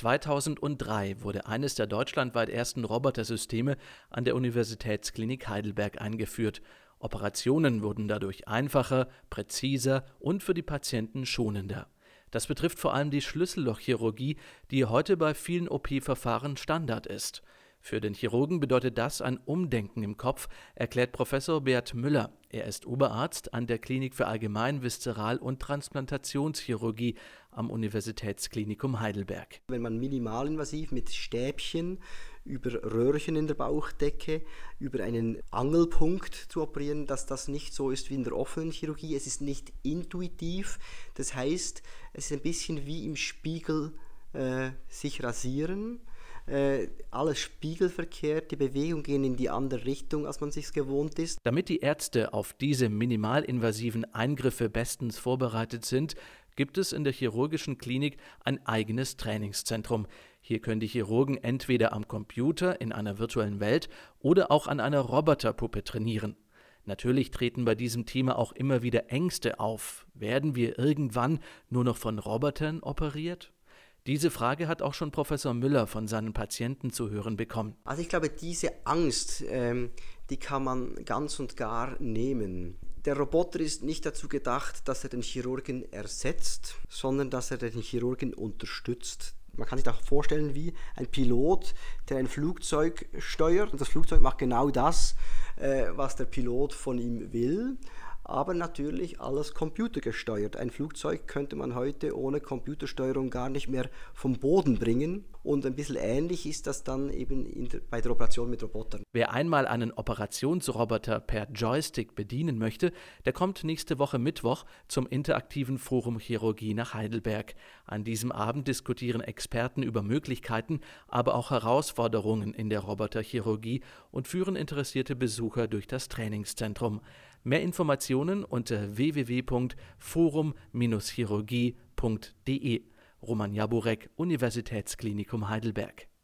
2003 wurde eines der deutschlandweit ersten Robotersysteme an der Universitätsklinik Heidelberg eingeführt. Operationen wurden dadurch einfacher, präziser und für die Patienten schonender. Das betrifft vor allem die Schlüssellochchirurgie, die heute bei vielen OP-Verfahren Standard ist. Für den Chirurgen bedeutet das ein Umdenken im Kopf, erklärt Professor Bert Müller. Er ist Oberarzt an der Klinik für Allgemein-, Viszeral- und Transplantationschirurgie am Universitätsklinikum Heidelberg. Wenn man minimalinvasiv mit Stäbchen über Röhrchen in der Bauchdecke, über einen Angelpunkt zu operieren, dass das nicht so ist wie in der offenen Chirurgie. Es ist nicht intuitiv, das heißt, es ist ein bisschen wie im Spiegel sich rasieren. Alles spiegelverkehrt, die Bewegungen gehen in die andere Richtung, als man sich gewohnt ist. Damit die Ärzte auf diese minimalinvasiven Eingriffe bestens vorbereitet sind, gibt es in der chirurgischen Klinik ein eigenes Trainingszentrum. Hier können die Chirurgen entweder am Computer in einer virtuellen Welt oder auch an einer Roboterpuppe trainieren. Natürlich treten bei diesem Thema auch immer wieder Ängste auf. Werden wir irgendwann nur noch von Robotern operiert? Diese Frage hat auch schon Professor Müller von seinen Patienten zu hören bekommen. Also ich glaube, diese Angst, die kann man ganz und gar nehmen. Der Roboter ist nicht dazu gedacht, dass er den Chirurgen ersetzt, sondern dass er den Chirurgen unterstützt. Man kann sich das vorstellen wie ein Pilot, der ein Flugzeug steuert. Und das Flugzeug macht genau das, was der Pilot von ihm will. Aber natürlich alles computergesteuert. Ein Flugzeug könnte man heute ohne Computersteuerung gar nicht mehr vom Boden bringen. Und ein bisschen ähnlich ist das dann eben bei der Operation mit Robotern. Wer einmal einen Operationsroboter per Joystick bedienen möchte, der kommt nächste Woche Mittwoch zum interaktiven Forum Chirurgie nach Heidelberg. An diesem Abend diskutieren Experten über Möglichkeiten, aber auch Herausforderungen in der Roboterchirurgie und führen interessierte Besucher durch das Trainingszentrum. Mehr Informationen unter www.forum-chirurgie.de. Roman Jaburek, Universitätsklinikum Heidelberg.